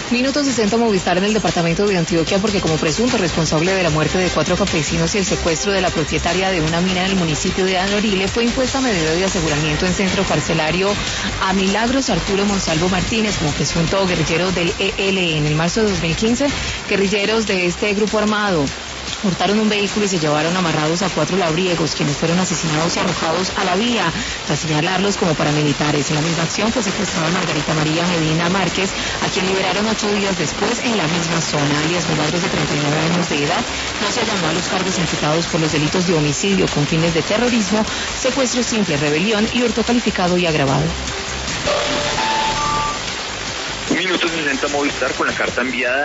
Minuto 60 Movistar en el departamento de Antioquia porque como presunto responsable de la muerte de 4 campesinos y el secuestro de la propietaria de una mina en el municipio de Anorile fue impuesta medida de aseguramiento en centro carcelario a Milagros Arturo Monsalvo Martínez como presunto guerrillero del ELN. En marzo de 2015, guerrilleros de este grupo armado hurtaron un vehículo y se llevaron amarrados a 4 labriegos, quienes fueron asesinados y arrojados a la vía, tras señalarlos como paramilitares. En la misma acción fue secuestrada Margarita María Medina Márquez, a quien liberaron 8 días después en la misma zona. Alias Milagros, de 39 años de edad, no se allanó a los cargos imputados por los delitos de homicidio con fines de terrorismo, secuestro simple, rebelión y hurto calificado y agravado. Minuto 60 Movistar con la carta enviada